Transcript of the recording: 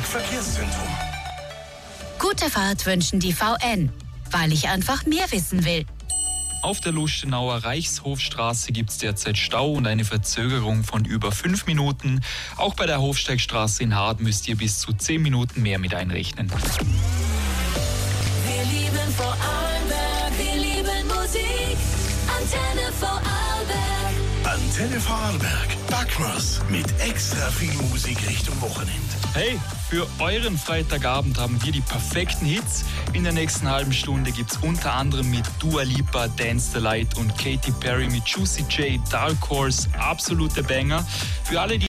Verkehrszentrum. Gute Fahrt wünschen die VN, weil ich einfach mehr wissen will. Auf der Lustenauer Reichshofstraße gibt es derzeit Stau und eine Verzögerung von über 5 Minuten. Auch bei der Hofsteigstraße in Hard müsst ihr bis zu 10 Minuten mehr mit einrechnen. Wir lieben Vorarlberg, wir lieben Musik. Antenne Vorarlberg. Antenne Vorarlberg. Backmas mit extra viel Musik Richtung Wochenende. Hey, für euren Freitagabend haben wir die perfekten Hits. In der nächsten halben Stunde gibt's unter anderem mit Dua Lipa, Dance the Light und Katy Perry mit Juicy J, Dark Horse, absolute Banger. Für alle, die